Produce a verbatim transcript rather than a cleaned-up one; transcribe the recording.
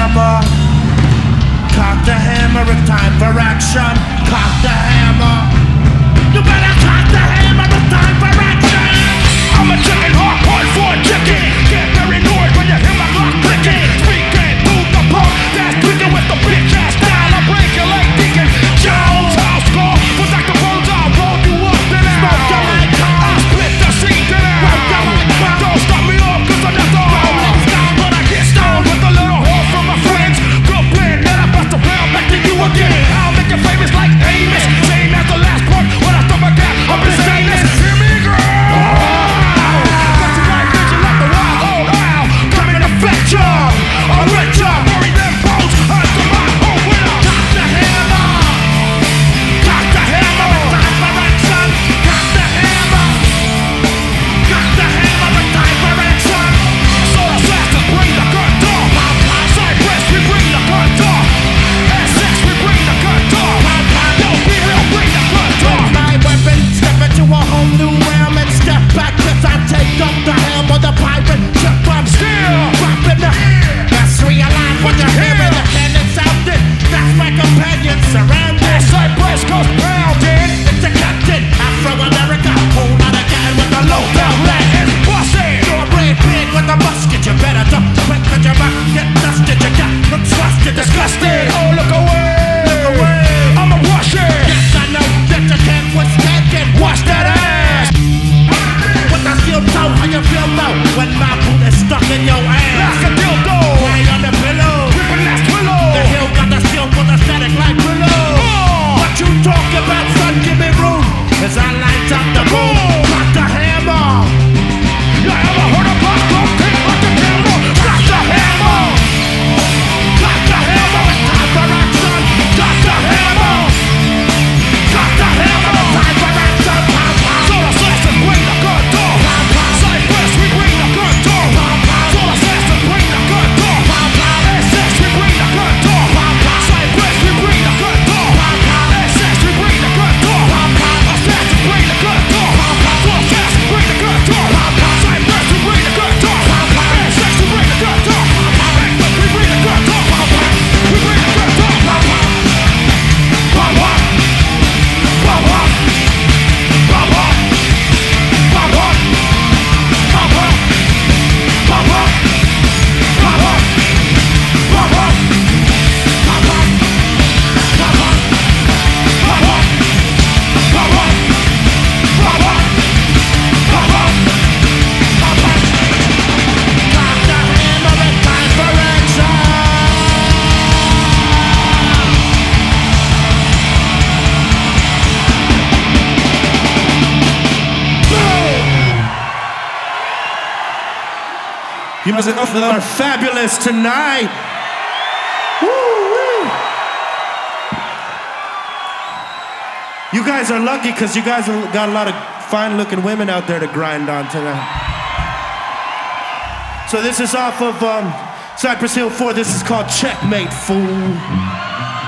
hammer. Cock the hammer, it's time for action. Cock the hammer. You better cock the hammer, it's time for action. I'm a chicken hawk, point for a chicken. Get paranoid when you hear my clock clicking. Speaking through the pump, that's clicking with the bitch ass style. I break your leg, Deacon Jones. House call, was like the bones, I'll roll you up to that. Smoke your light, I'll split the scene to that. Don't stop me off, cause I'm not the home. But I get stoned with a little help from my friends. Good plan, then I bust around back to you again. I'll make you famous like Amos. Same as the last part, when I stop my gap, I'm the same as hear me, girl. Got you like vision like the wild old owl. Coming to fetch ya, I'll let ya bury them bones under my own window. Cock the hammer, cock the hammer, time for action. Cock the hammer, cock the hammer, time for action. Soul assassins bring the gun door. Cypress, we bring the gun door. S X, we bring the gun door. Yo, be real, bring the gun door. My weapon, step into a whole new realm and step back as I take up the helm of the pirate ship. I'm still dropping the best realize what you're hearing. The cannon sounding, that's my companion surrounded. Cypress goes pounding. It's the captain, Afro-America. Whole lot of gun with the low down Latin. Bossy, you're a brave pig with a musket. You better duck quick with your mouth. Get dusted, you got looks rusted, disgusted. Oh, look away, look away. I'm a Russian. Yes, I know that you can't withstand it. Wash that ass. With the steel toe, how you feel though when my boot is stuck in your ass? Like a dildo, lay on the pillow, ripping that willow. The hill got the steel with a static like willow. Oh. What you talk about, son? Give me room, as I light up the moon. Cock the hammer. You ever heard of Bob Coke? Like the hammer. Cock the hammer. Cock the hammer. Time for action. Cock the hammer. Cock the hammer. Time for action. Soul assassins bring the gun door. Cypress, we bring the gun door. Soul assassins bring the gun door. S X, we bring the gun door. Cypress, we bring the gun door. S X, we bring the gun door. Assassins bring the gun door. Soul assassins bring the gun door. Cypress, we bring the gun door. S X, we bring the gun door. We bring the gun door. We bring the gun door. Pop up. Pop up. Pop up. Pop up. Pop up. Pop up. Pop up. Pop up. Pop up. Pop up. Pop up. Pop up. Pop up. Pop up. Pop up. Cock the hammer, it's time for action. You must are fabulous tonight. Woo-wee. You guys are lucky because you guys have got a lot of fine-looking women out there to grind on tonight. So this is off of um, Cypress Hill four. This is called Checkmate, fool.